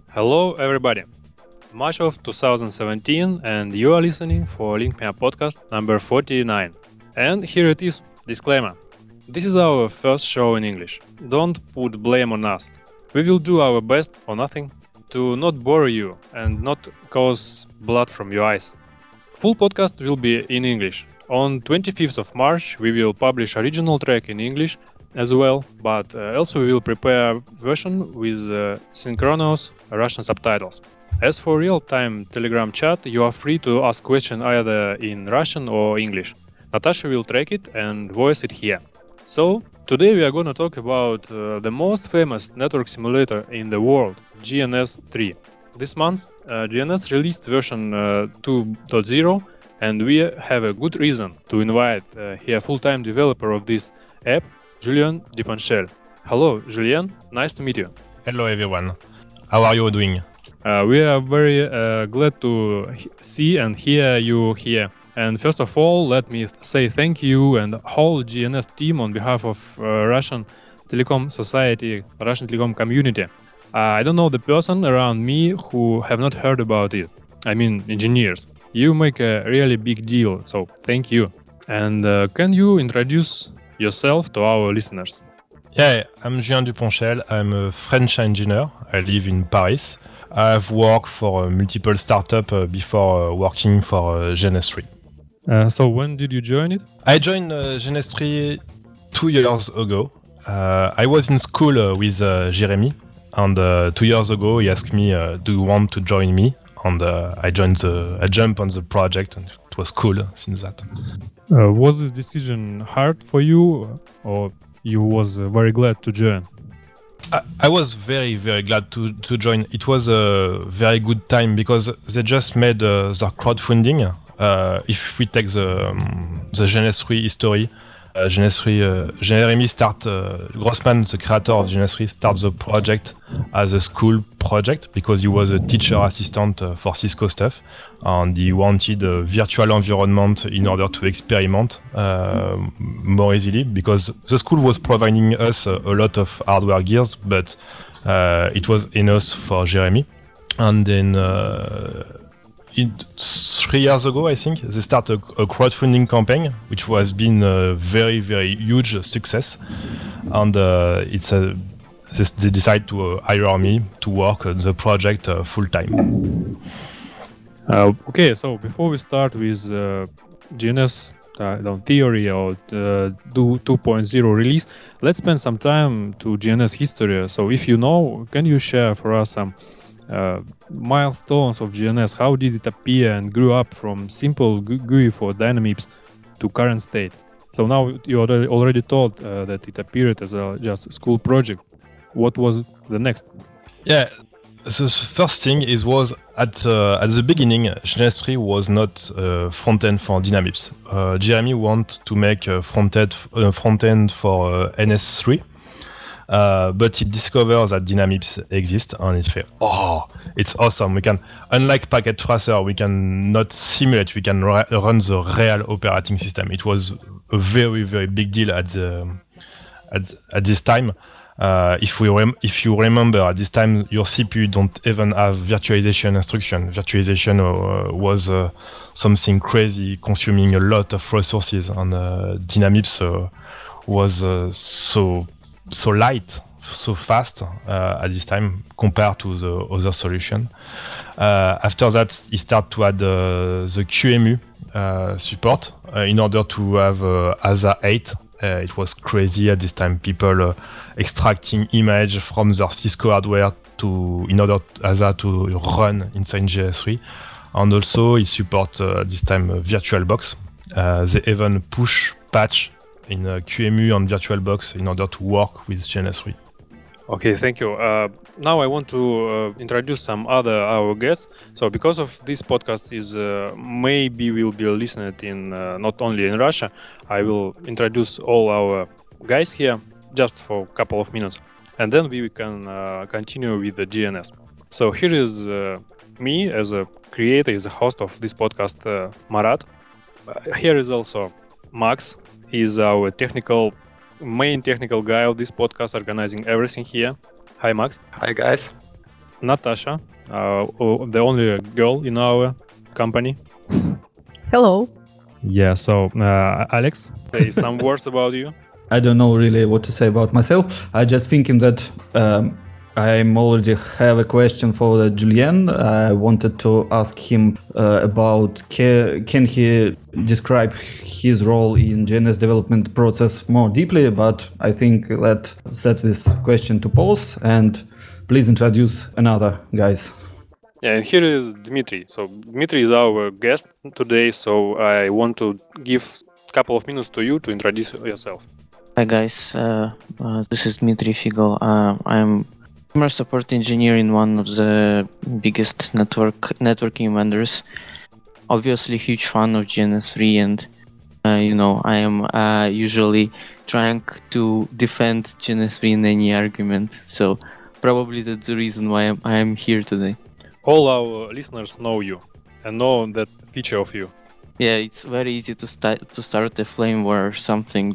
Hello, everybody. March of 2017, and you are listening for Link Me Up podcast number 49. And here it is, disclaimer. This is our first show in English. Don't put blame on us. We will do our best or nothing to not bore you and not cause blood from your eyes. Full podcast will be in English. On 25th of March, we will publish original track in English as well, but also we will prepare a version with synchronous Russian subtitles. As for real-time Telegram chat, you are free to ask questions either in Russian or English. Natasha will track it and voice it here. So, today we are going to talk about the most famous network simulator in the world, GNS 3. This month, GNS released version 2.0, and we have a good reason to invite here full-time developer of this app, Julien Duponchel. Hello, Julien. Nice to meet you. Hello, everyone. How are you doing? We are very glad to see and hear you here. And first of all, let me say thank you and whole GNS team on behalf of Russian Telecom Society, Russian Telecom community. I don't know the person around me who have not heard about it. I mean, engineers. You make a really big deal, so thank you. And can you introduce yourself to our listeners? Yeah, I'm Julien Duponchel. I'm a French engineer. I live in Paris. I've worked for multiple startups before working for GNS 3. So when did you join it? I joined GNS 3 2 years ago. I was in school with Jeremy, and 2 years ago he asked me, "Do you want to join me?" And I jumped on the project, and it was cool since that. Was this decision hard for you, or you was very glad to join? I was very, very glad to join. It was a very good time because they just made the crowdfunding. If we take the GNS 3 history, GNS 3, Jeremy Grossman, the creator of GNS 3, started the project as a school project because he was a teacher assistant for Cisco stuff, and he wanted a virtual environment in order to experiment more easily because the school was providing us a lot of hardware gears, but it was enough for Jeremy. And then 3 years ago, I think, they started a crowdfunding campaign, which has been a very, very huge success. And they decided to hire me to work on the project full time. Okay, so before we start with GNS theory or 2.0 release, let's spend some time to GNS history. So if you know, can you share for us some milestones of GNS? How did it appear and grew up from simple GUI for Dynamips to current state? So now you already told that it appeared as just a school project. What was the next? Yeah, the first thing was at the beginning, GNS 3 was not front-end for Dynamips. Jeremy wanted to make a front-end for NS3. But he discovers that Dynamips exists, and he says, "Oh, it's awesome! We can, unlike Packet Tracer, we can not simulate. We can run the real operating system." It was a very, very big deal at this time. If you remember, at this time, your CPU don't even have virtualization instruction. Virtualization was something crazy, consuming a lot of resources, and Dynamips was so light, so fast at this time compared to the other solution. After that, he started to add the QEMU support in order to have ASA 8. It was crazy at this time. People extracting image from their Cisco hardware in order ASA to run inside GNS 3. And also, he supports this time VirtualBox. They even push patch in QEMU and VirtualBox in order to work with GNS 3. Okay, thank you. Now I want to introduce some our guests. So because of this podcast is maybe will be listened in not only in Russia, I will introduce all our guys here just for a couple of minutes, and then we can continue with the GNS. So here is me as a creator, as a host of this podcast, Marat. Here is also Max. He is our main technical guy of this podcast, organizing everything here. Hi, Max. Hi, guys. Natasha, the only girl in our company. Hello. Yeah, so Alex, say some words about you. I don't know really what to say about myself. I just thinking that I already have a question for Julien. I wanted to ask him about can he describe his role in GNS development process more deeply, but I think let's set this question to pause and please introduce another guys. Yeah, and here is Dmitry. So Dmitry is our guest today, so I want to give a couple of minutes to you to introduce yourself. Hi guys, this is Dmitry Figel. I'm customer support engineer in one of the biggest networking vendors. Obviously, huge fan of GNS3, and I am usually trying to defend GNS3 in any argument. So probably that's the reason why I am here today. All our listeners know you and know that feature of you. Yeah, it's very easy to start a flame war or something.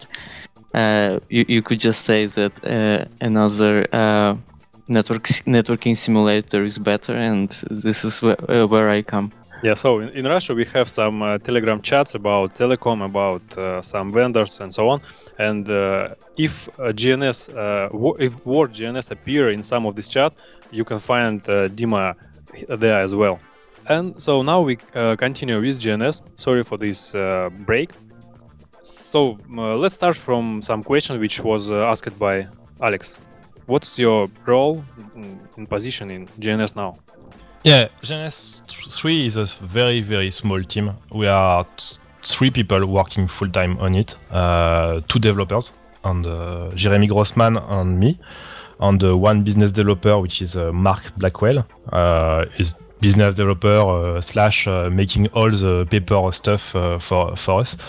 You could just say that another networking simulator is better, and this is where I come. Yeah, so in Russia we have some Telegram chats about telecom, about some vendors and so on. And if if word GNS appear in some of this chat, you can find Dima there as well. And so now we continue with GNS. Sorry for this break. So let's start from some question which was asked by Alex. What's your role and position in GNS now? Yeah, GNS 3 is a very, very small team. We are 3 people working full-time on it. 2 developers, and Jeremy Grossman and me, and 1 business developer, which is Mark Blackwell. Is business developer / making all the paper stuff for us.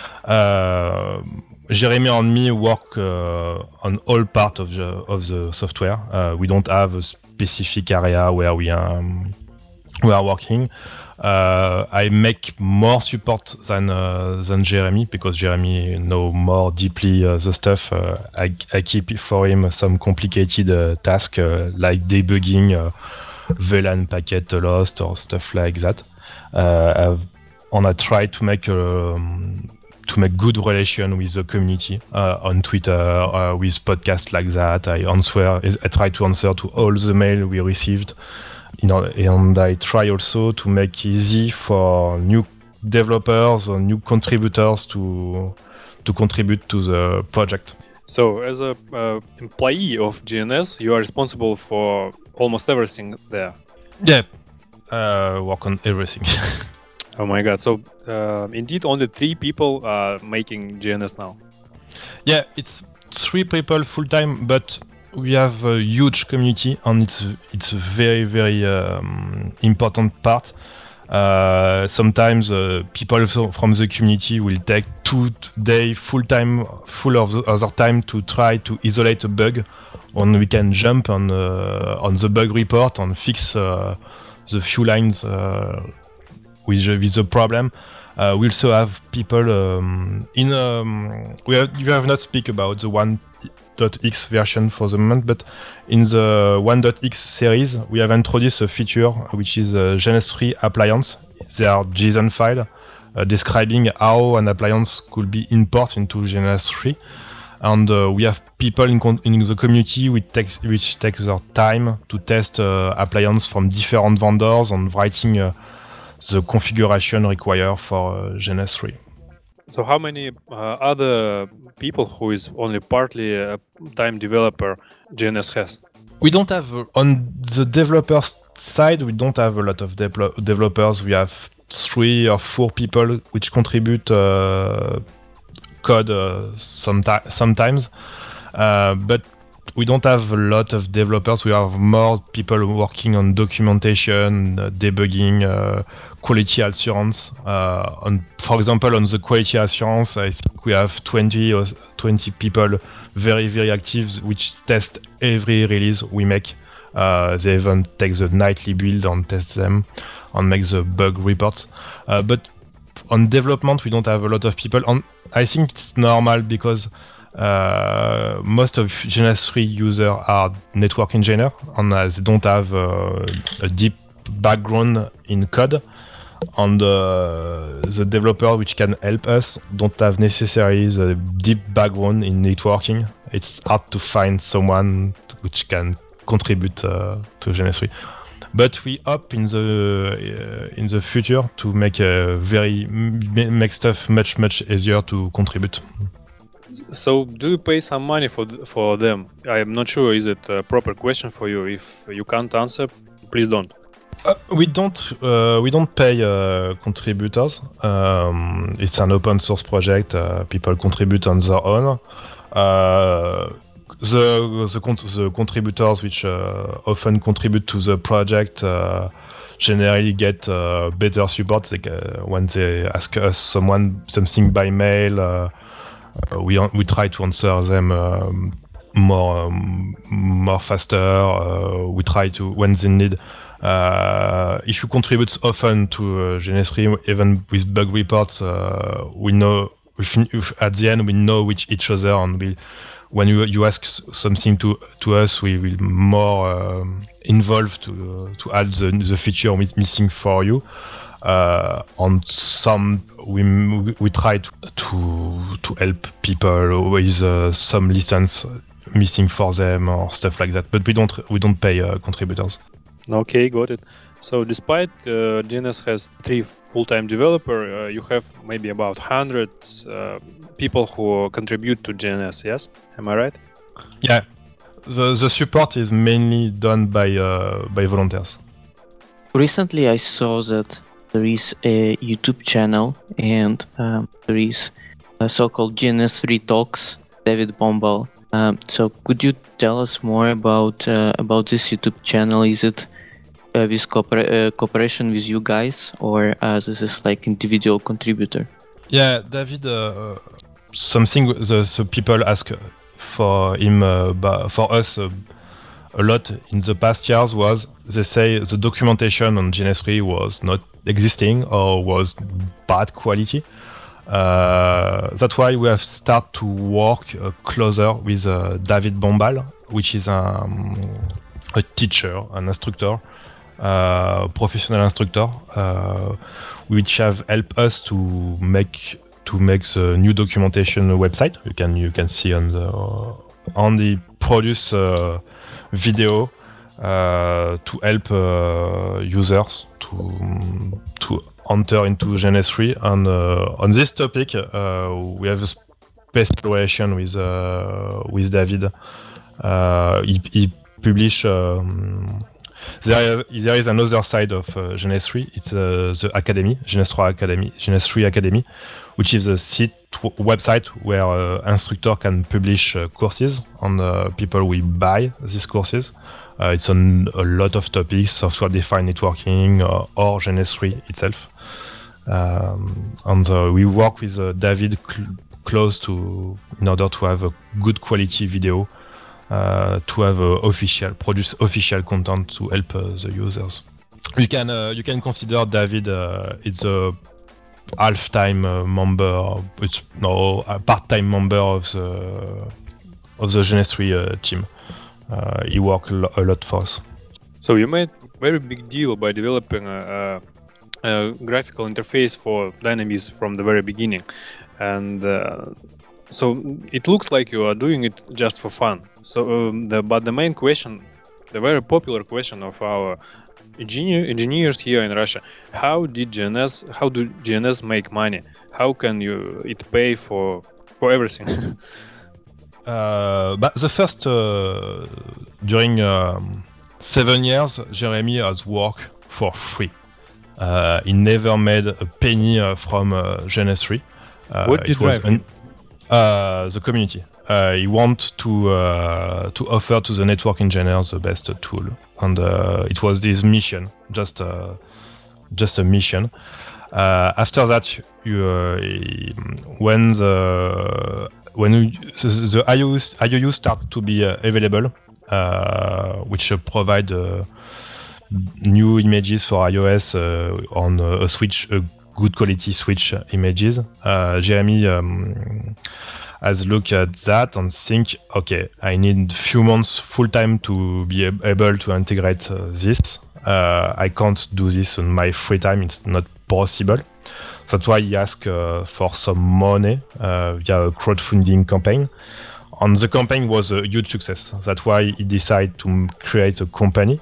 Jeremy and me work on all part of the software. We don't have a specific area where we are working. I make more support than Jeremy, because Jeremy know more deeply the stuff. I keep for him some complicated task like debugging VLAN packet lost or stuff like that. And I try to make good relation with the community on Twitter, with podcasts like that. I try to answer to all the mail we received, and I try also to make easy for new developers or new contributors to contribute to the project. So as a employee of GNS, you are responsible for almost everything there. Yeah, work on everything. Oh my god, so indeed only 3 people are making GNS now. Yeah, it's 3 people full-time, but we have a huge community, and it's a very, very important part. Sometimes people from the community will take 2 days full of the other time to try to isolate a bug, and we can jump on the bug report and fix the few lines with the problem. We also have people we have not speak about the 1.x version for the moment, but in the 1.x series we have introduced a feature which is a GNS3 appliance. They are JSON file describing how an appliance could be imported into GNS3, and we have people in the community which takes their time to test appliance from different vendors and writing the configuration required for GNS3. So how many other people who is only partly a time developer GNS has? We don't have, on the developer side, we don't have a lot of developers. We have 3 or 4 people which contribute code sometimes, but we don't have a lot of developers. We have more people working on documentation, debugging, quality assurance. For example, on the quality assurance, I think we have 20 people very, very active, which test every release we make. They even take the nightly build and test them and make the bug reports. But on development, we don't have a lot of people. And I think it's normal because most of GNS3 users are network engineers and they don't have a deep background in code. And the developer which can help us don't have necessarily the deep background in networking. It's hard to find someone which can contribute to GNS3. But we hope in the future to make stuff much easier to contribute. So, do you pay some money for them? I am not sure. Is it a proper question for you? If you can't answer, please don't. We don't pay contributors. It's an open source project. People contribute on their own. The contributors which often contribute to the project generally get better support. When they ask us something by mail, we try to answer them more faster. We try to when they need. If you contribute often to GNS3, even with bug reports, we know at the end we know each other, and when you ask something to us, we will more involved to add the feature missing for you. On some we try to help people with some license missing for them or stuff like that, but we don't pay contributors. Okay, got it. So despite GNS has 3 full-time developers, you have maybe about 100 people who contribute to GNS, yes? Am I right? Yeah. The support is mainly done by volunteers. Recently I saw that there is a YouTube channel and there is a so-called GNS3 Talks, David Bombal. So could you tell us more about this YouTube channel? Is it with cooperation with you guys, or this is like individual contributor? Yeah, David. Something the people ask for him, for us a lot in the past years was they say the documentation on GNS3 was not existing or was bad quality. That's why we have started to work closer with David Bombal, which is a teacher, an instructor. Professional instructor, which have helped us to make the new documentation website. You can see on the produce video to help users to enter into GNS3. And on this topic, we have a special relation with David. He published. There is another side of GNS3. It's the Academy, GNS3 Academy, which is a website where instructor can publish courses, and people will buy these courses. It's on a lot of topics, software-defined networking or GNS3 itself. And we work with David close in order to have a good quality video. To have produce official content to help the users. You can consider David it's a half-time member, a part-time member of the GNS3 team. He worked a lot for us. So you made very big deal by developing a graphical interface for Dynamis from the very beginning, and so it looks like you are doing it just for fun. So, but the main question, the very popular question of our engineers here in Russia: how do GNS make money? How can it pay for everything? But the first during 7 years, Jeremy has worked for free. He never made a penny from GNS3. What did drive him? The community. He wants to offer to the network engineers the best tool, and it was this mission, just a mission. After that, when the IOU start to be available, which provide new images for iOS on a switch. Good quality switch images. Jeremy has looked at that and think, okay, I need a few months full time to be able to integrate this. I can't do this in my free time. It's not possible. That's why he asked for some money via a crowdfunding campaign. And the campaign was a huge success. That's why he decided to create a company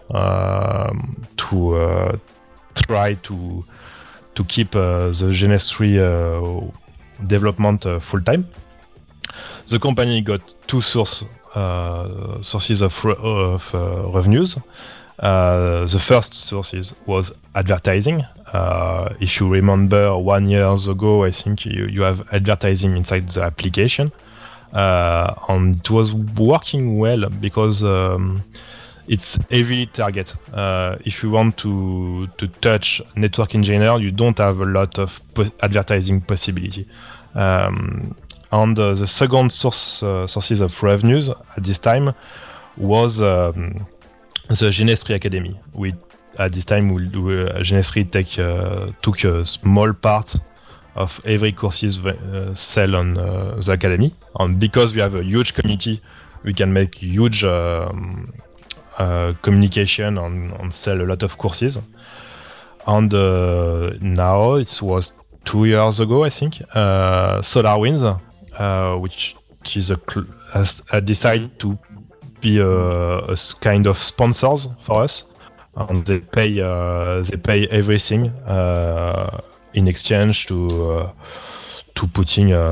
to try to keep the GNS3 development full time. The company got two sources of revenues. The first sources was advertising. If you remember 1 year ago, I think you have advertising inside the application. And it was working well because it's heavily target. If you want to touch network engineer, you don't have a lot of advertising possibility. And the second sources of revenues at this time was the GNS3 Academy. At this time, GNS3 took a small part of every courses sell on the academy, and because we have a huge community, we can make huge communication and sell a lot of courses. And now it was 2 years ago, I think, SolarWinds, which is has decided to be a kind of sponsors for us, and they pay everything in exchange to put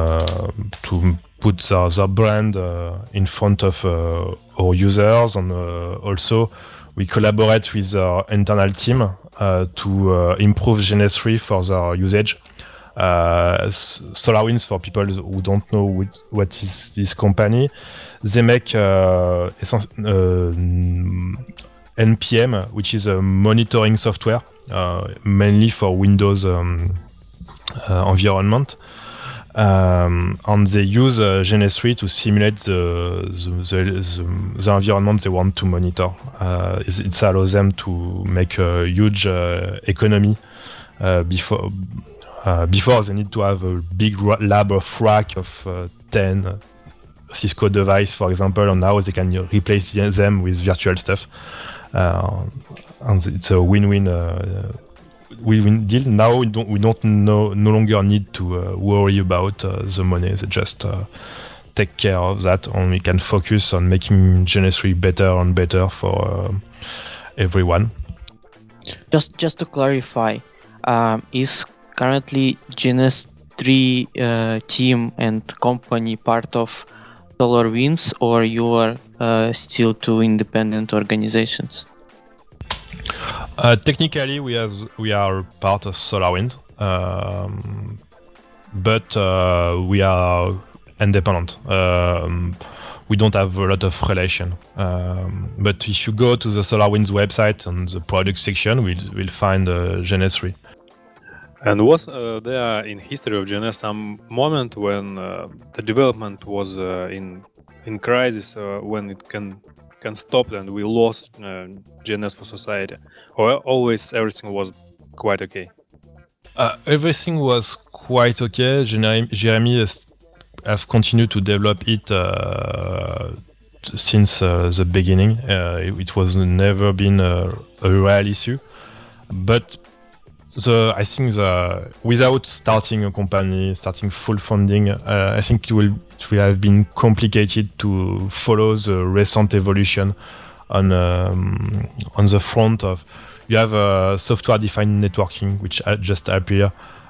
their brand in front of our users, and also we collaborate with our internal team to improve GNS3 for their usage. SolarWinds, for people who don't know what is this company, they make NPM, which is a monitoring software, mainly for Windows environment, and they use GNS3 to simulate the environment they want to monitor. It allows them to make a huge economy before they need to have a big lab of rack of 10 Cisco device, for example, and now they can replace them with virtual stuff. And it's a win-win deal. Now we don't no longer need to worry about the money. They just take care of that, and we can focus on making GNS3 better and better for everyone. Just to clarify, is currently GNS3 team and company part of SolarWinds, or you are still two independent organizations? Technically, we are part of SolarWinds, but we are independent. We don't have a lot of relation. But if you go to the SolarWinds website on the product section, we'll find GNS3. And was there in history of GNS some moment when the development was in crisis, when it can stop and we lost GNS for society, or always everything was quite okay? Everything was quite okay. Jeremy has continued to develop it since the beginning. It was never been a real issue, but I think without starting a company, starting full funding, I think it will have been complicated to follow the recent evolution on the front of. You have software-defined networking, which just appear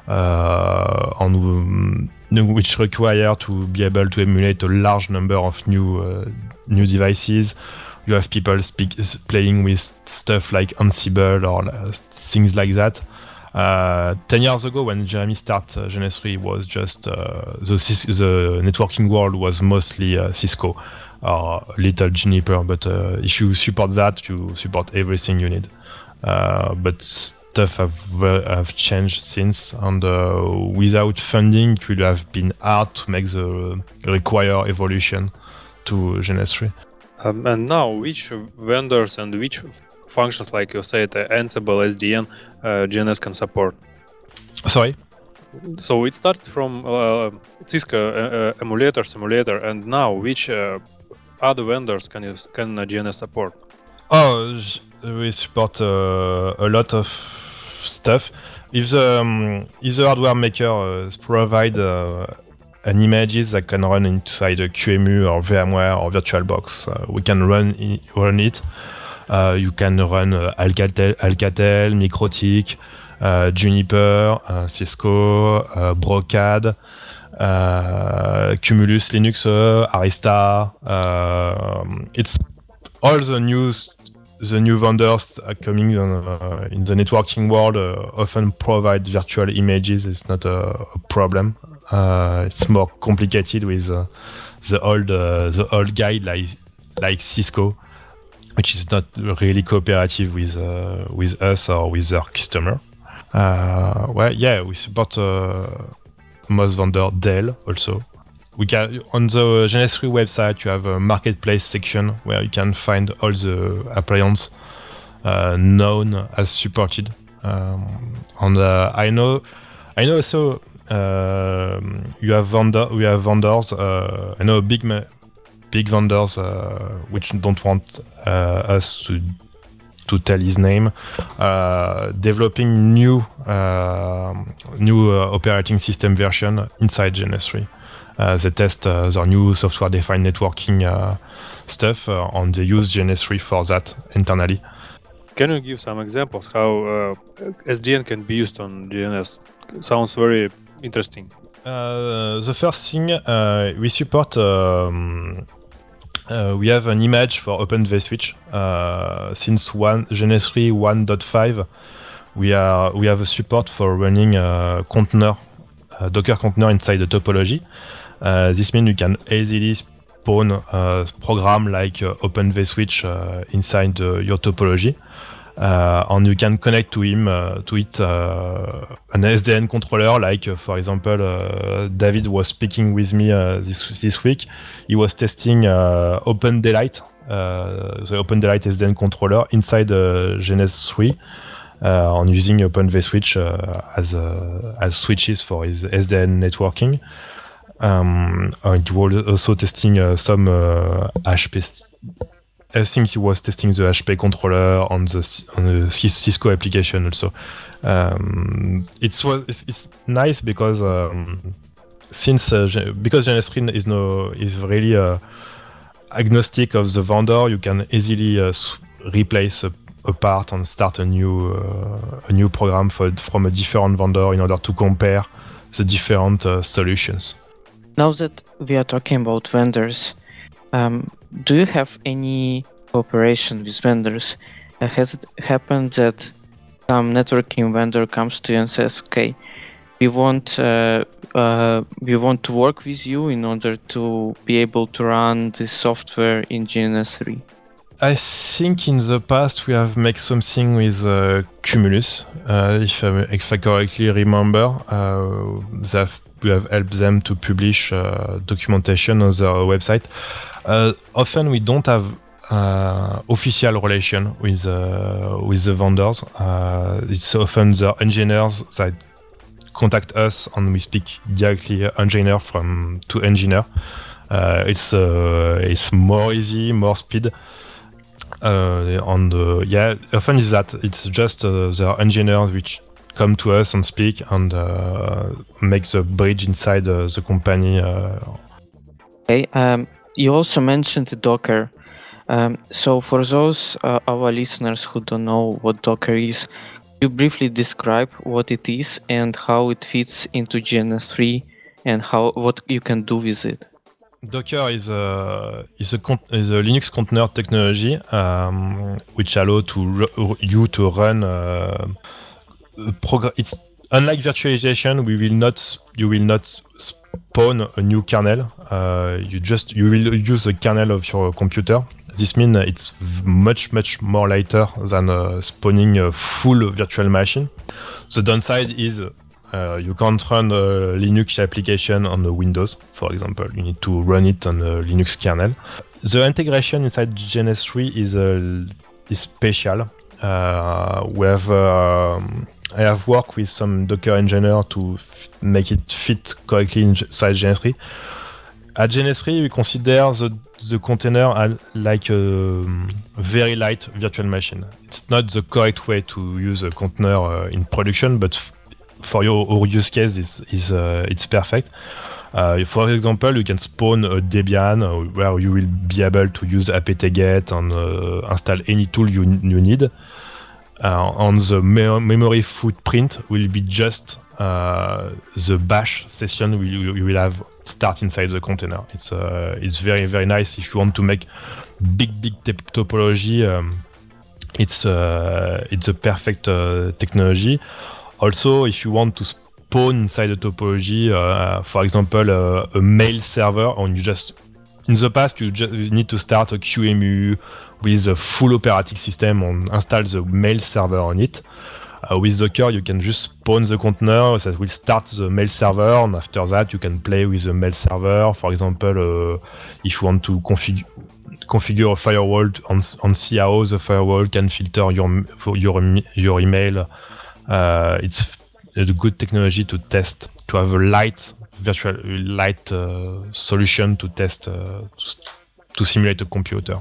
on which require to be able to emulate a large number of new devices. You have people playing with stuff like Ansible or things like that. 10 years ago, when Jeremy started GNS3, was just the networking world was mostly Cisco or little Juniper. But if you support that, you support everything you need. But stuff have changed since, and without funding, it would have been hard to make the required evolution to GNS3. And now, which vendors and which functions, like you said, Ansible, SDN, GNS can support? Sorry? So it started from Cisco simulator, and now which other vendors can GNS support? We support a lot of stuff. If the hardware maker provide an images that can run inside a QEMU or VMware or VirtualBox, we can run it. You can run Alcatel, MikroTik, Juniper, Cisco, Brocade, Cumulus Linux, Arista. It's all the new vendors coming in the networking world often provide virtual images. It's not a problem. It's more complicated with the old guy like Cisco, which is not really cooperative with us or with our customer. We support most vendor Dell also. We can on the GNS3 website you have a marketplace section where you can find all the appliances known as supported. I know also we have vendors. I know big vendors which don't want us to tell his name, developing new operating system version inside GNS3. They test their new software-defined networking stuff, and they use GNS3 for that internally. Can you give some examples how SDN can be used on GNS? Sounds very interesting. The first thing we support. We have an image for Open vSwitch. Since GNS3 1.5, we have a support for running Docker container inside the topology. This means you can easily spawn a program like Open vSwitch inside your topology, and you can connect to it an SDN controller. Like for example, David was speaking with me this week. He was testing OpenDaylight, the OpenDaylight SDN controller inside GNS3, on using Open vSwitch as switches for his SDN networking. He was also testing some HP. I think he was testing the HP controller on the Cisco application also. It's nice because because GNS3 is really agnostic of the vendor, you can easily replace a part and start a new program from a different vendor in order to compare the different solutions. Now that we are talking about vendors, do you have any cooperation with vendors? Has it happened that some networking vendor comes to you and says, "Okay, we want to work with you in order to be able to run this software in GNS3"? I think in the past we have made something with Cumulus, if I correctly remember. We have helped them to publish documentation on their website. Often we don't have official relation with the vendors. It's often the engineers that contact us and we speak directly engineer to engineer. It's more easy, more speed. Often is that it's just the engineers which come to us and speak and make the bridge inside the company. Okay. You also mentioned Docker. So for those our listeners who don't know what Docker is, could you briefly describe what it is and how it fits into GNS3 and what you can do with it? Docker is a Linux container technology which allows you to run It's unlike virtualization. You will not spawn a new kernel. You will use the kernel of your computer. This means it's much more lighter than spawning a full virtual machine. The downside is you can't run a Linux application on the Windows, for example. You need to run it on a Linux kernel. The integration inside GNS3 is special. I have worked with some Docker engineer to make it fit correctly inside GNS3. At GNS3, we consider the container as like a very light virtual machine. It's not the correct way to use a container in production, but for your use case, it's perfect. For example, you can spawn a Debian where you will be able to use apt-get and install any tool you need. On the memory footprint will be just the bash session you will have start inside the container. It's very, very nice if you want to make big topology. It's a perfect technology. Also, if you want to spawn inside the topology, for example, a mail server, and you just in the past you need to start a QEMU with a full operating system and install the mail server on it. With Docker, you can just spawn the container that will start the mail server, and after that, you can play with the mail server. For example, if you want to configure a firewall and see how the firewall can filter your email, it's a good technology to test, to have a light solution to test to simulate a computer.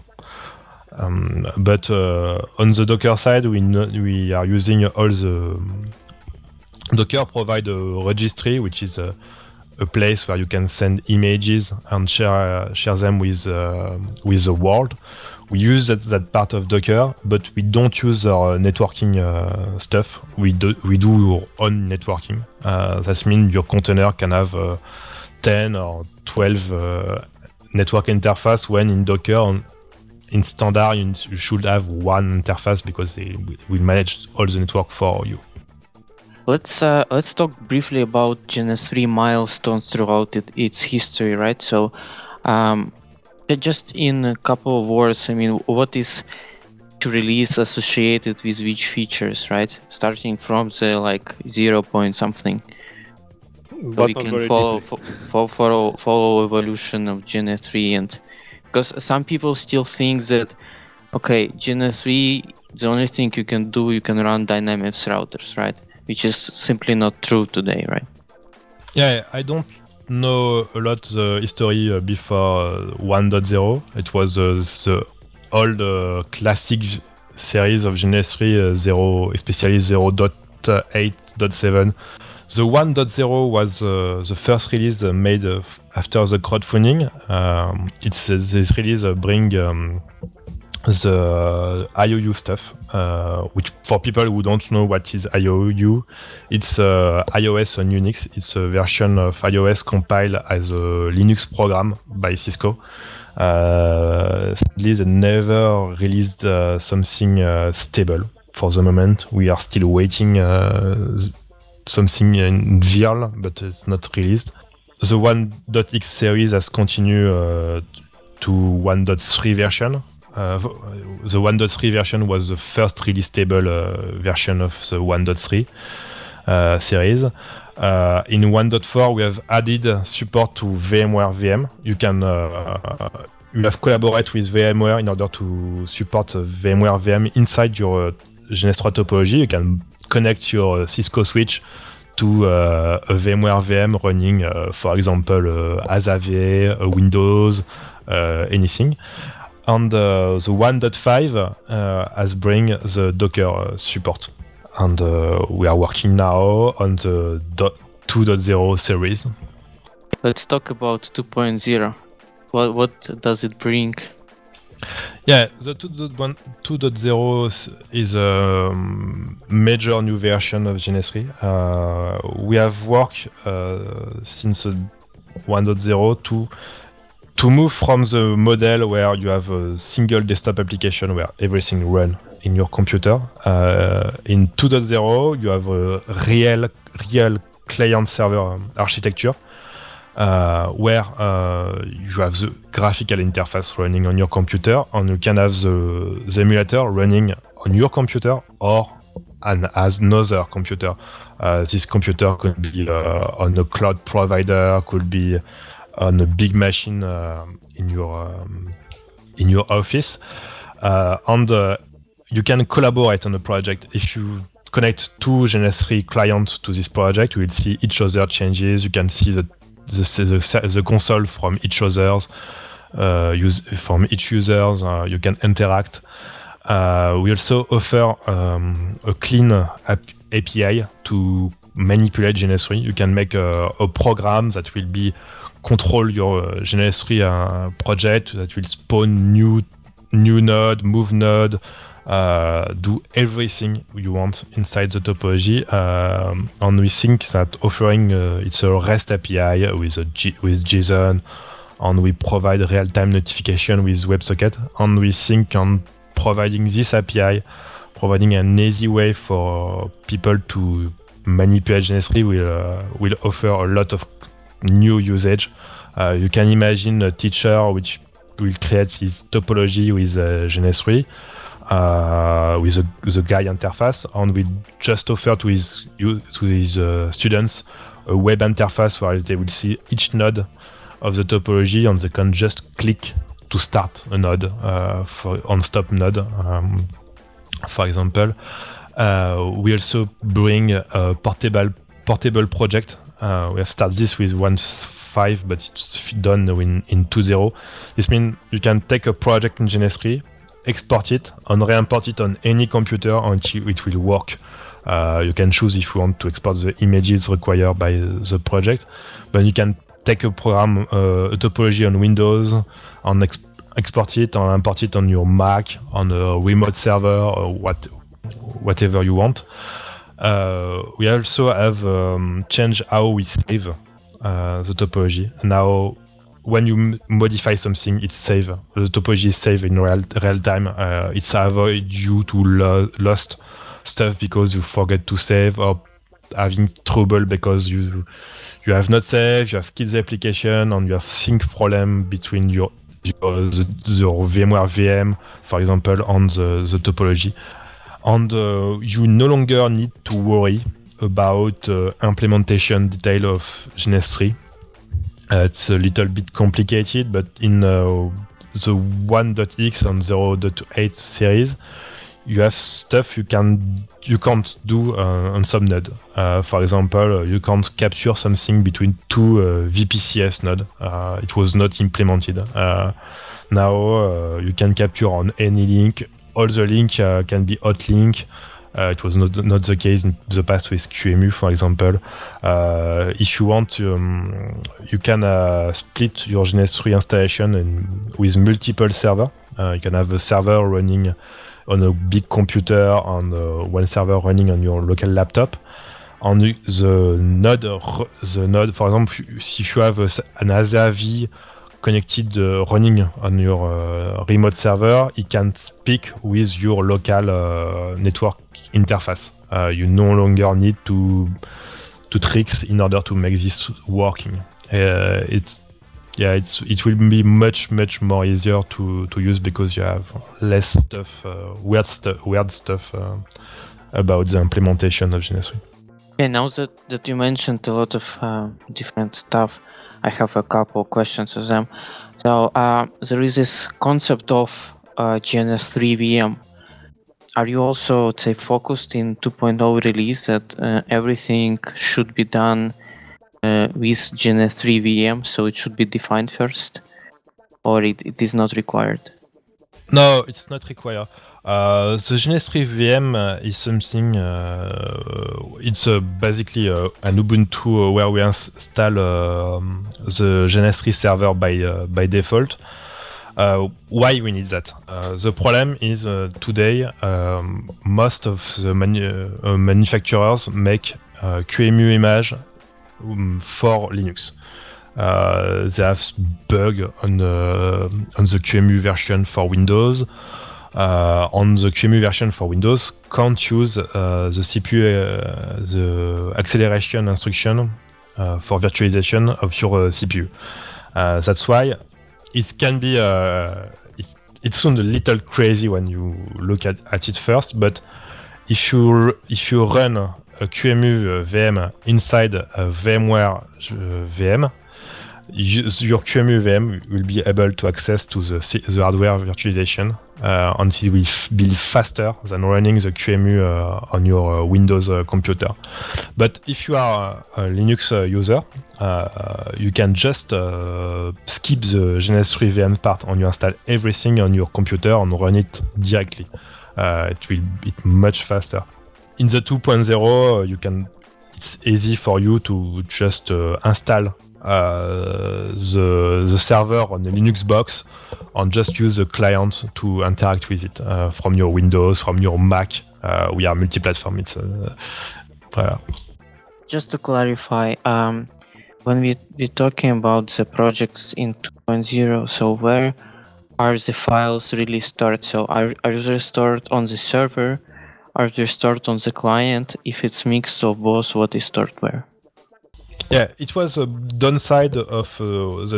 But on the Docker side, we are using all the Docker provide a registry, which is a place where you can send images and share them with the world. We use that part of Docker, but we don't use our networking stuff. We do our own networking. That means your container can have 10 or 12 network interface, when in Docker, in standard, you should have one interface because they will manage all the network for you. Let's talk briefly about GNS3 milestones throughout its history, right? So, just in a couple of words, I mean, what is to release associated with which features, right? Starting from the 0 point something. So we can follow evolution of GNS3, and because some people still think that, okay, GNS3, the only thing you can run Dynamics routers, right? Which is simply not true today, right? Yeah, I don't know a lot the history before 1.0. It was the old classic series of GNS3 0, especially 0.8.7. The 1.0 was the first release made after the crowdfunding. This release bring the IOU stuff, which for people who don't know what is IOU, it's iOS on Unix. It's a version of iOS compiled as a Linux program by Cisco. Sadly, they never released something stable for the moment. We are still waiting something in VIRL, but it's not released. The 1.x series has continued to 1.3 version. The 1.3 version was the first really stable version of the 1.3 series. In 1.4, we have added support to VMware VM. You have collaborate with VMware in order to support VMware VM inside your GNS3 topology. You can connect your Cisco switch to a VMware VM running, for example, Azave, Windows, anything. And the 1.5 has bring the Docker support. And we are working now on the 2.0 series. Let's talk about 2.0. What does it bring? Yeah, the 2.0 is a major new version of GNS3. We have worked since 1.0 to move from the model where you have a single desktop application where everything runs in your computer. In 2.0, you have a real client-server architecture. Where you have the graphical interface running on your computer, and you can have the emulator running on your computer or as another computer. This computer could be on a cloud provider, could be on a big machine in your office, and you can collaborate on a project. If you connect two GNS3 clients to this project, you will see each other changes. You can see the console from each other's from each users. You can interact. We also offer a clean API to manipulate GNS3. You can make a program that will be control your GNS3 project, that will spawn new node, move node, do everything you want inside the topology. And we think that offering it's a REST API with JSON, and we provide real-time notification with WebSocket. And we think on providing this API, providing an easy way for people to manipulate GNS3 will offer a lot of new usage. You can imagine a teacher which will create his topology with GNS3 with the GUI interface, and we just offer to his students a web interface where they will see each node of the topology, and they can just click to start a node on stop node, for example. We also bring a portable project. We have started this with 1.5, but it's done in 2.0. This means you can take a project in GNS3, export it, and re-import it on any computer, and it will work. You can choose if you want to export the images required by the project, but you can take a program, a topology on Windows, and export it and import it on your Mac, on a remote server, or whatever you want. We also have changed how we save the topology. Now, when you modify something, it's saved. The topology is saved in real time. It's avoid you to lost stuff because you forget to save, or having trouble because you have not saved, you have kids application, and you have sync problem between the VMware VM, for example, on the topology. And you no longer need to worry about implementation detail of GNS3. It's a little bit complicated, but in the 1.x and 0.8 series, you have stuff you can't do on some node. For example, you can't capture something between two VPCS node. It was not implemented. Now you can capture on any link. All the link can be hot link. It was not the case in the past with QEMU, for example. If you want, you can split your GNS3 installation with multiple servers. You can have a server running on a big computer and one server running on your local laptop. On the node, for example, if you have an ASA-V connected running on your remote server, it can speak with your local network interface. You no longer need to tricks in order to make this working. It will be much more easier to use because you have less stuff, weird stuff about the implementation of GNS3. Okay, now that you mentioned a lot of different stuff, I have a couple questions of them. So there is this concept of GNS3 VM. Are you also, say, focused in 2.0 release that everything should be done with GNS3 VM, so it should be defined first, or it is not required? No, it's not required. The GNS3 VM is something. It's basically an Ubuntu where we install the GNS3 server by default. Why we need that? The problem is today most of the manufacturers make QEMU image for Linux. They have bug on the QEMU version for Windows. On the QEMU version for Windows, can't use the CPU, the acceleration instruction for virtualization of your CPU. That's why it can be. It sounds a little crazy when you look at it first, but if you run a QEMU VM inside a VMware VM, your QEMU VM will be able to access to the hardware virtualization until it will be faster than running the QEMU on your Windows computer. But if you are a Linux user, you can just skip the GNS3 VM part and you install everything on your computer and run it directly. It will be much faster. In the 2.0, it's easy for you to just install the server on the Linux box and just use the client to interact with it from your Windows, from your Mac. We are multi-platform. Just to clarify, when we're talking about the projects in 2.0, so where are the files really stored? So are they stored on the server? Are they stored on the client? If it's mixed of both, what is stored where? Yeah, it was a downside of the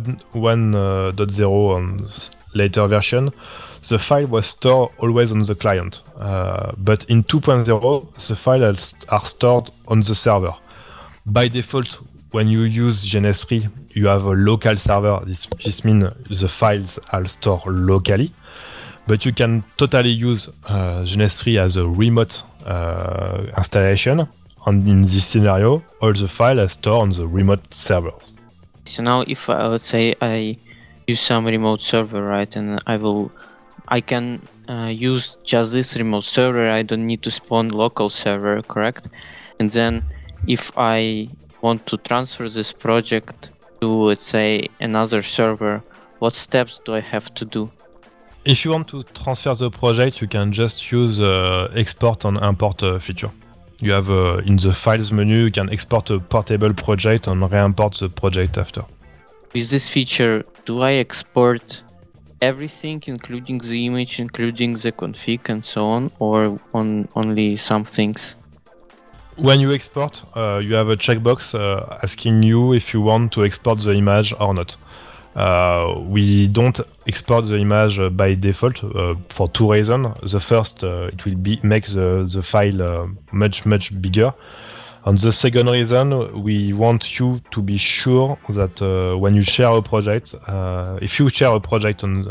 1.0 and later version. The file was stored always on the client. But in 2.0, the files are stored on the server. By default, when you use GNS3, you have a local server. This means the files are stored locally. But you can totally use GNS3 as a remote installation. And in this scenario, all the files are stored on the remote server. So now, if let's say I use some remote server, right, and I can use just this remote server. I don't need to spawn local server, correct? And then, if I want to transfer this project to, let's say, another server, what steps do I have to do? If you want to transfer the project, you can just use export and import feature. You have in the files menu, you can export a portable project and re-import the project after. With this feature, do I export everything, including the image, including the config and so on, or only some things? When you export, you have a checkbox asking you if you want to export the image or not. We don't export the image by default for two reasons. The first, it will make the file much bigger. And the second reason, we want you to be sure that when you share a project, if you share a project on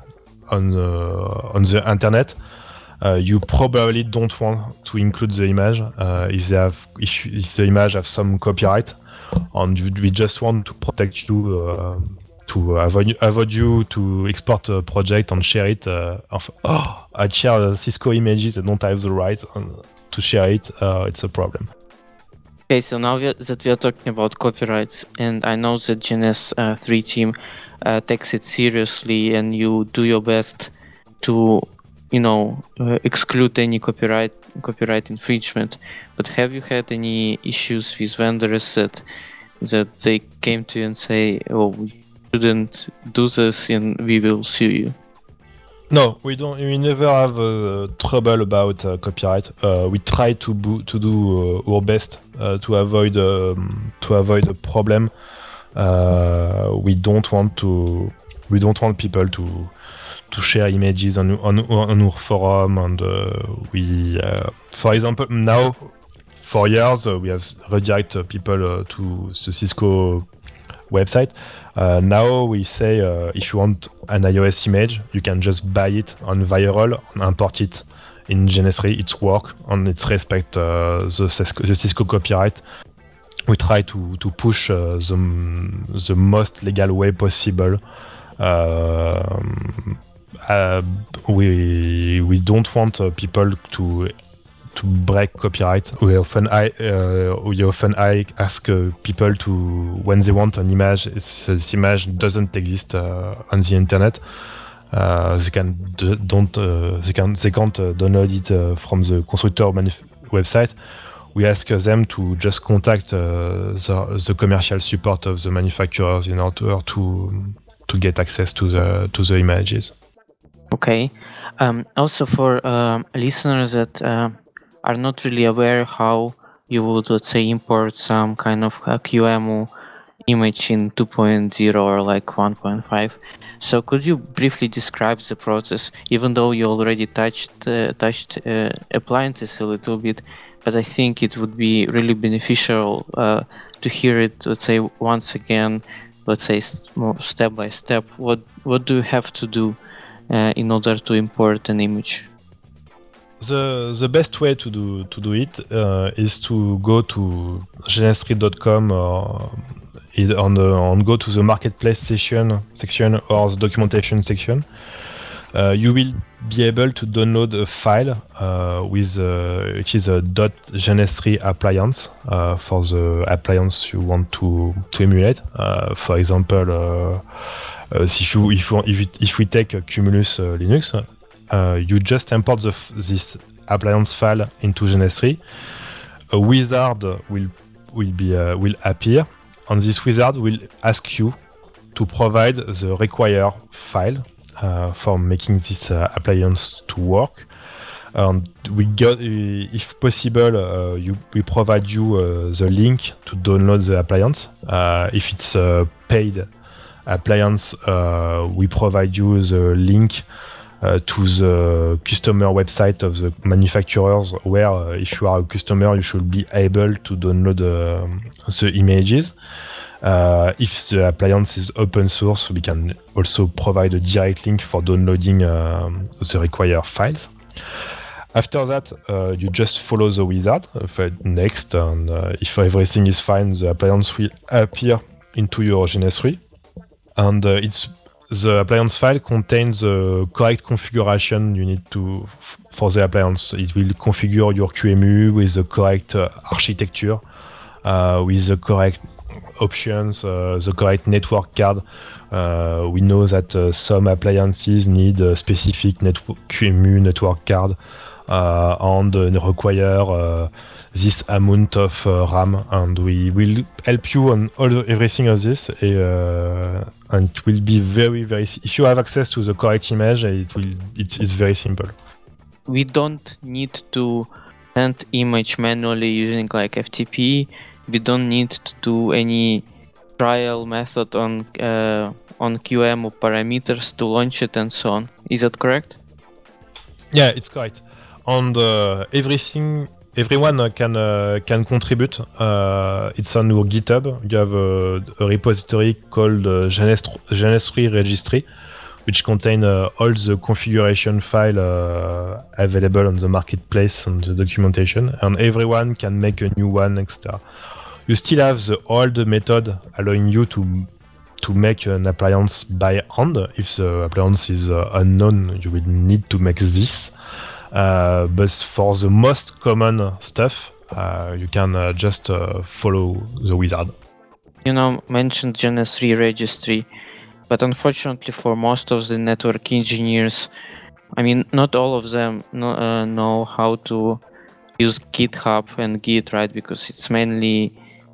the internet, you probably don't want to include the image if the image has some copyright, and we just want to protect you. To avoid you to export a project and share it. I share Cisco images, I don't have the right to share it. It's a problem. Okay, so now that we are talking about copyrights, and I know that GNS3 team takes it seriously, and you do your best to, exclude any copyright infringement. But have you had any issues with vendors that they came to you and say, "Oh, we shouldn't do this and we will sue you"? No, we don't. We never have trouble about copyright. We try to do our best to avoid a problem. We don't want people to share images on our forum, and for example, now for years we have redirected people to the Cisco website. Now we say if you want an iOS image, you can just buy it on Viral and import it in GNS3. It's work and it respect the Cisco copyright. We try to push the most legal way possible. We don't want people to break copyright. We often ask people to, when they want an image, this image doesn't exist on the internet. They can't download it from the constructor website. We ask them to just contact the commercial support of the manufacturers in order to get access to the images. Okay. Also for listeners that are not really aware how you would, let's say, import some kind of QEMU image in 2.0 or like 1.5. So could you briefly describe the process, even though you already touched appliances a little bit, but I think it would be really beneficial to hear it, let's say, once again, let's say more step by step, what do you have to do in order to import an image? The best way to do it is to go to genestry.com and go to the marketplace section or the documentation section. You will be able to download a file which is a .genestry appliance for the appliance you want to emulate. For example, if we take Cumulus Linux, you just import this appliance file into Genestry. A wizard will appear, and this wizard will ask you to provide the required file for making this appliance to work. And if possible, we provide you the link to download the appliance. If it's a paid appliance, we provide you the link to the customer website of the manufacturers, where if you are a customer, you should be able to download the images. If the appliance is open source, we can also provide a direct link for downloading the required files. After that, you just follow the wizard, next, and if everything is fine, the appliance will appear into your Genestry. And the appliance file contains the correct configuration you need for the appliance. It will configure your QEMU with the correct architecture, with the correct options, the correct network card. We know that some appliances need a specific QEMU network card and require this amount of RAM, and we will help you on everything of this, and it will be very, very. If you have access to the correct image, it is very simple. We don't need to send image manually using like FTP. We don't need to do any trial method on QEMU parameters to launch it and so on. Is that correct? Yeah, it's correct. And everyone can contribute. It's on your GitHub. You have a repository called Genestry Registry, which contains all the configuration file available on the marketplace and the documentation, and everyone can make a new one extra. You still have the old method allowing you to make an appliance by hand. If the appliance is unknown, you will need to make this. But for the most common stuff, you can just follow the wizard. You mentioned Genestry Registry, but unfortunately for most of the network engineers, I mean, not all of them know how to use GitHub and Git, right? Because it's mainly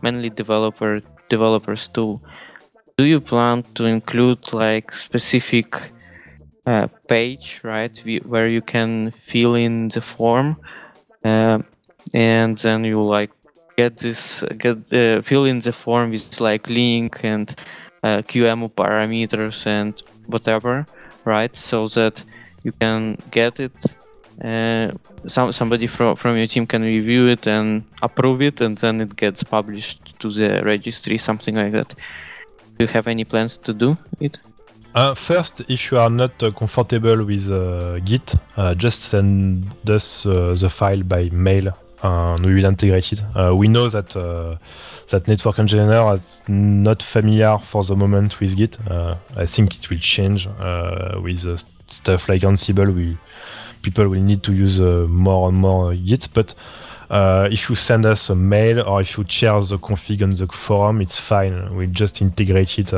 developers tool. Do you plan to include like specific page, right, where you can fill in the form, and then you like fill in the form with like link and QEMU parameters and whatever, right? So that you can get it. Somebody from your team can review it and approve it, and then it gets published to the registry, something like that. Do you have any plans to do it? First, if you are not comfortable with Git, just send us the file by mail, and we will integrate it. We know that network engineer is not familiar for the moment with Git. I think it will change with stuff like Ansible. People will need to use more and more Git, but if you send us a mail or if you share the config on the forum, it's fine. We just integrate it.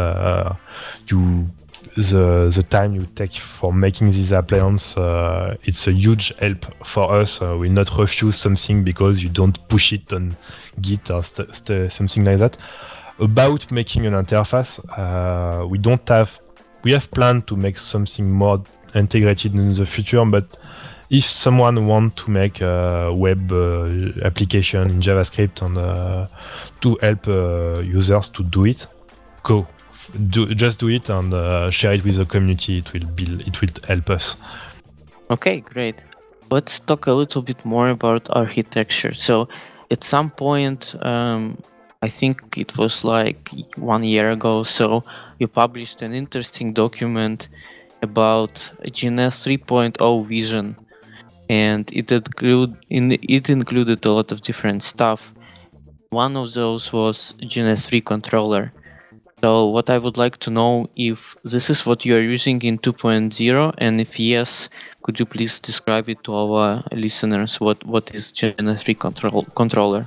The time you take for making this appliance, it's a huge help for us. We not refuse something because you don't push it on Git or something like that. About making an interface, we have planned to make something more integrated in the future, but if someone wants to make a web application in JavaScript and to help users to do it, just do it and share it with the community. It will help us. Okay, great. Let's talk a little bit more about architecture. So, at some point, I think it was like 1 year ago, so you published an interesting document about GNS 3.0 vision, and it included a lot of different stuff. One of those was GNS 3 controller. So what I would like to know, if this is what you are using in 2.0, and if yes, could you please describe it to our listeners? What is GNS 3 controller?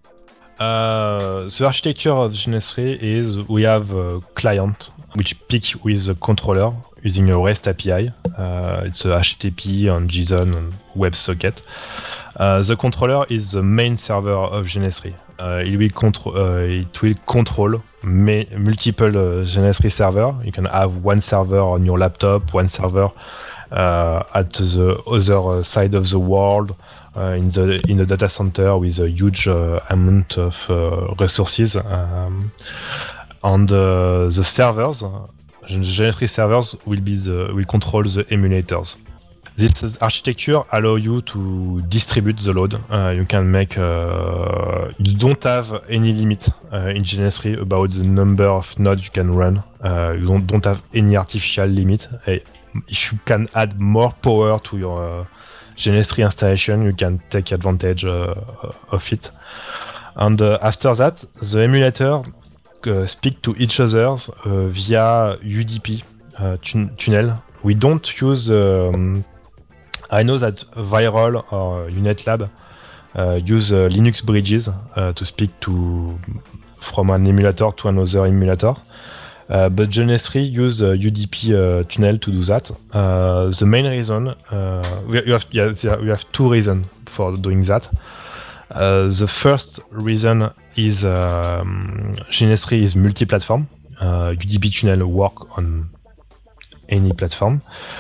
The architecture of GNS3 is we have a client which speaks with the controller using a REST API. It's a HTTP and JSON and WebSocket. The controller is the main server of GNS3. It will control multiple GNS3 servers. You can have one server on your laptop, one server at the other side of the world. In the data center with a huge amount of resources, and the servers, GNS3 servers will control the emulators. This architecture allows you to distribute the load. You can make you don't have any limit in GNS3 about the number of nodes you can run. You don't have any artificial limit. If you can add more power to your GNS3 installation, you can take advantage of it. And after that, the emulator speak to each other via UDP tunnel. We don't use. I know that Viral or UNetLab use Linux bridges to speak from an emulator to another emulator. But GNS3 use UDP tunnel to do that. The main reason we have two reasons for doing that. The first reason is GNS3 is multi-platform. UDP tunnel work on any platform.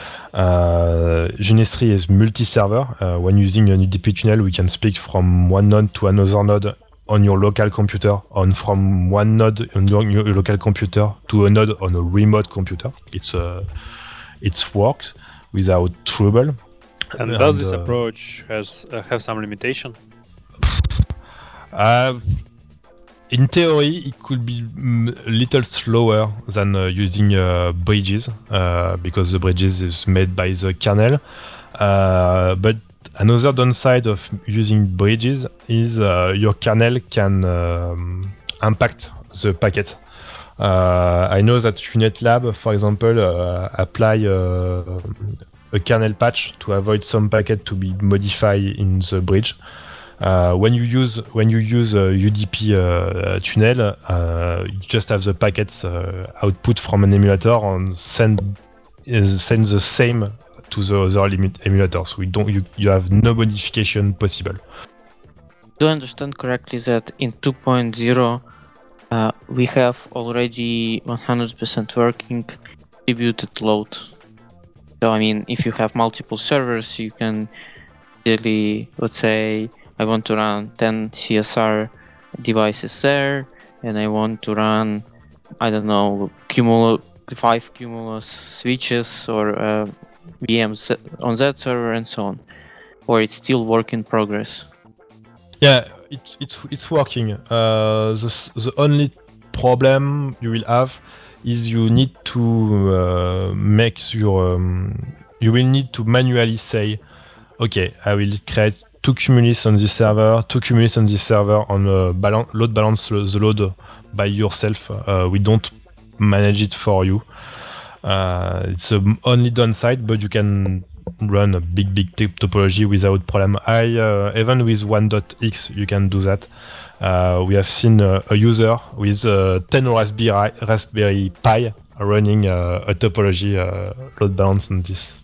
GNS3 is multi-server. When using an UDP tunnel, we can speak from one node to another node on your local computer, from one node on your local computer to a node on a remote computer. It works without trouble. And does this approach have some limitation? In theory, it could be a little slower than using bridges because the bridges is made by the kernel. But another downside of using bridges is your kernel can impact the packet. I know that UNetLab, for example, apply a kernel patch to avoid some packet to be modified in the bridge. When you use UDP tunnel, you just have the packets output from an emulator and send the same to the other emulators. You have no modification possible. Do I understand correctly that in 2.0 we have already 100% working distributed load? So I mean, if you have multiple servers, you can easily, let's say, I want to run 10 CSR devices there, and I want to run, I don't know, 5 Cumulus switches or VMs on that server and so on. Or it's still work in progress. Yeah, it's working. The only problem you will have is you need to you will need to manually say, okay, I will create 2 Cumulus on this server, 2 Cumulus on this server on load balance the load by yourself. We don't manage it for you. It's the only downside, but you can run a big topology without problem. Even with 1.x you can do that. We have seen a user with 10 Raspberry Pi running a topology load balance on this.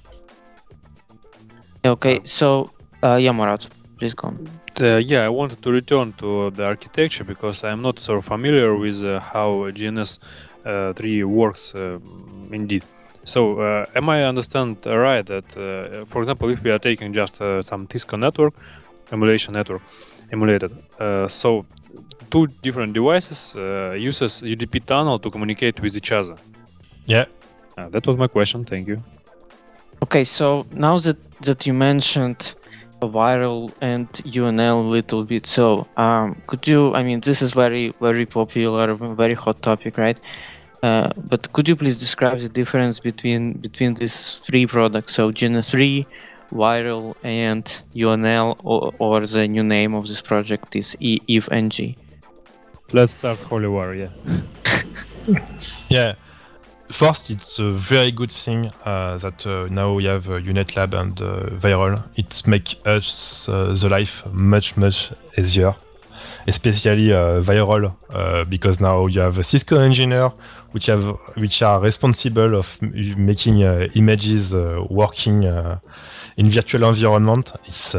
Okay, so Murat, please go on. I wanted to return to the architecture because I'm not so familiar with how GNS 3 works indeed. So, am I understand right that, for example, if we are taking just some Tisco network, emulated, so 2 different devices uses UDP tunnel to communicate with each other? Yeah. That was my question. Thank you. Okay, so now that you mentioned Viral and UNL a little bit. So, could you? I mean, this is very, very popular, very hot topic, right? But could you please describe the difference between these three products? So, GNS3, Viral, and UNL, or the new name of this project is EVE-NG. Let's start Holy War, yeah. Yeah. First, it's a very good thing that now we have UNetLab and Viral. It makes us the life much easier, especially Viral, because now you have a Cisco engineer which are responsible of making images working in virtual environment.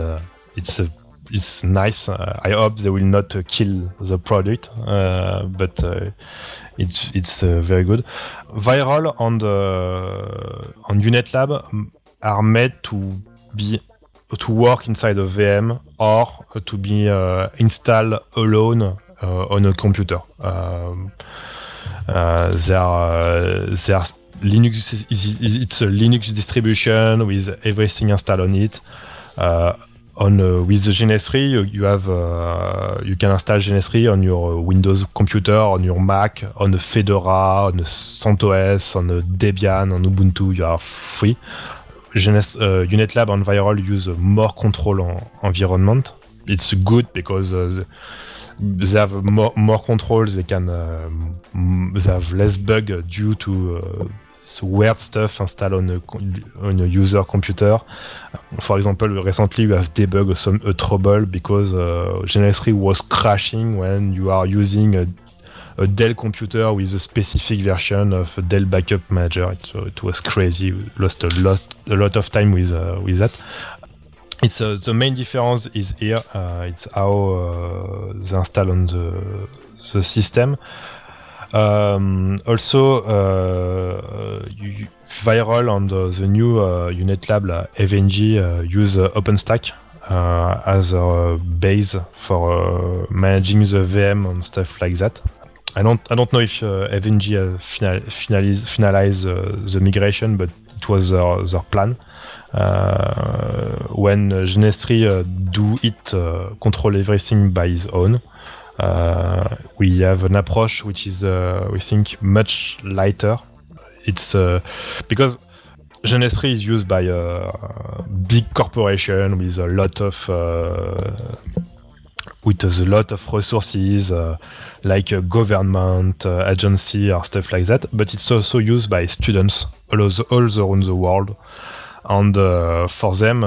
It's nice. I hope they will not kill the product, but it's very good. Viral on UNetLab are made to work inside a VM or to be installed alone on a computer. They are Linux. It's a Linux distribution with everything installed on it. With the GNS3, you can install GNS3 on your Windows computer, on your Mac, on a Fedora, on a CentOS, on a Debian, on Ubuntu. You are free. UNetLab and Viral use a more control environment. It's good because they have more control. They have less bug due to weird stuff installed on a user computer. For example, recently we have debugged a trouble because GNS3 was crashing when you are using a Dell computer with a specific version of a Dell Backup Manager. It was crazy. We lost a lot of time with that. It's the main difference is here. It's how they install on the system. Also, Viral on the new UNetLab EVE-NG use OpenStack as a base for managing the VM and stuff like that. I don't know if EVE-NG finalized the migration, but it was their plan. When GNS3 do it control everything by his own. We have an approach which is, we think, much lighter. It's because GNS3 is used by a big corporation with a lot of resources, like a government agency or stuff like that. But it's also used by students all around the world. And for them,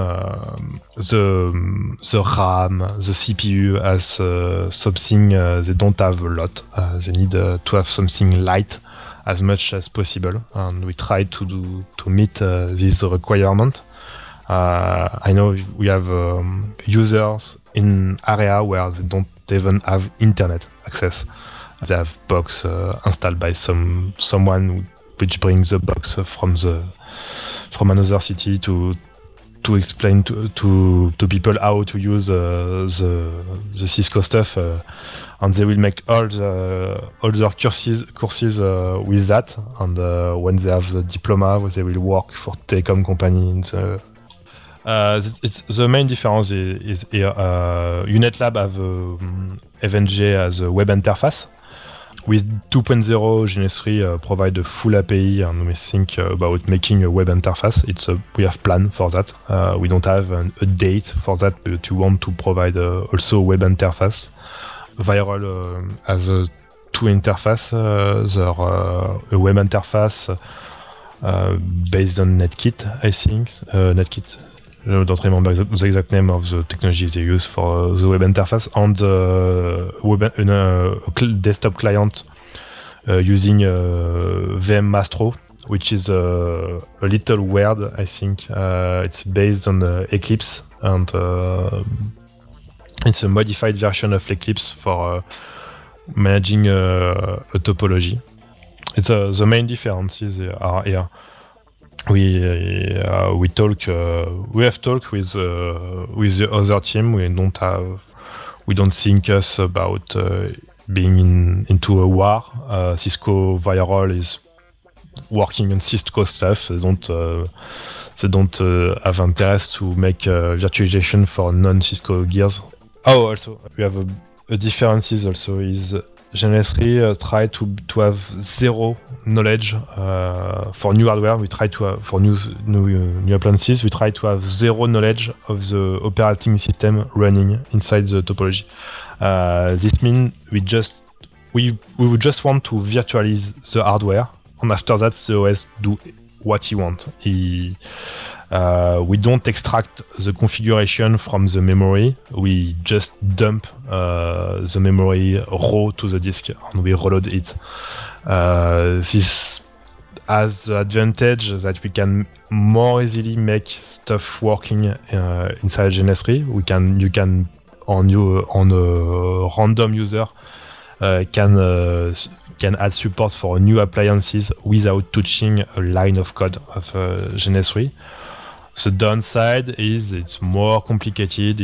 the RAM, the CPU as something they don't have a lot. They need to have something light as much as possible, and we try to meet this requirement. I know we have users in area where they don't even have internet access. They have box installed by someone which brings the box from another city to explain to people how to use the Cisco stuff, and they will make all their courses with that. And when they have the diploma, they will work for telecom companies. It's the main difference is here. UNetLab have EVE-NG as a web interface. With 2.0, GNS3 provide a full API, and we think about making a web interface. We have plan for that. We don't have a date for that, but we want to provide also a web interface. Viral has a two interface, a web interface based on Netkit, I think. Netkit. I don't remember the exact name of the technology they use for the web interface, and a desktop client using VM Mastro, which is a little weird, I think. It's based on Eclipse, and it's a modified version of Eclipse for managing a topology. It's the main differences are here. We have talked with the other team. We don't think us about being into a war. Cisco Viral is working on Cisco stuff. They don't have interest to make virtualization for non-Cisco gears. Oh, also we have a differences also is GNS3 try to have zero knowledge for new hardware. We try to have for new appliances. We try to have zero knowledge of the operating system running inside the topology. This means we would just want to virtualize the hardware, and after that the OS do what he wants. We don't extract the configuration from the memory. We just dump the memory raw to the disk and we reload it. This has the advantage that we can more easily make stuff working inside GNS3. You can on a random user can add support for new appliances without touching a line of code of GNS3. The downside is it's more complicated.